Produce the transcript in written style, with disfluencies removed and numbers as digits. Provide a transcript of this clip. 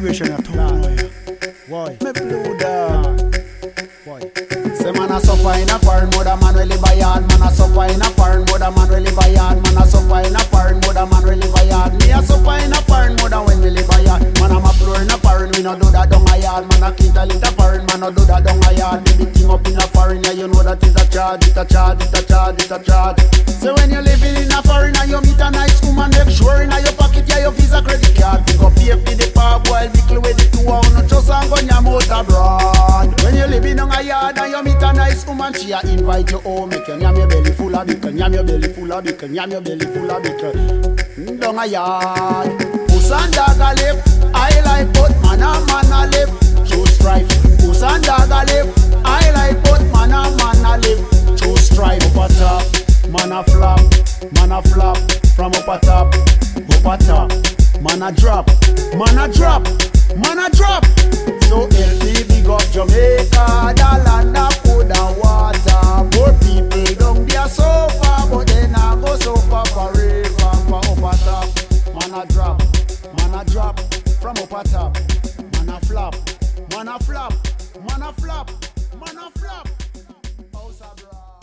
immigration at home. Why? Me blue dog. Why? Say man a suffer in a foreign mother man will live a yard. Man a suffer in a foreign mother man will live a yard. Man a suffer in a foreign mother man will live a yard. Me a suffer in a foreign mother when we live a yard. Man a floor in a foreign, we no do that down a yard. Man a quintal in a foreign, man no do that down a yard. Baby thing up in a foreign, yeah you know that is a charge, it a charge, it a charge, it a charge. So when you living in a foreign and you meet a nice woman, make sure in your pocket yeah your Visa credit card. Pick up pay for the park while bickle with the 2 hours, no trust and gun your mouth abroad. When you living on a yard and you meet a nice woman, she a invite you home, make you yam your belly full of bickle, yam your belly full of bickle, yam your belly full of bickle. Down a yard, puss and dog a lip, I like both man a lip. Choose strife, puss and dog a lip, I like both man a lip. Choose strife, up a top, man a flop, from up a top, man a drop, man a drop, man a drop. So help me big up Jamaica, the land of food and water. Poor people down there so far, but they not go so far forever. From up a top, man a drop, from up a top, man a flop, man a flop, man a flop, man a flop. House a bra.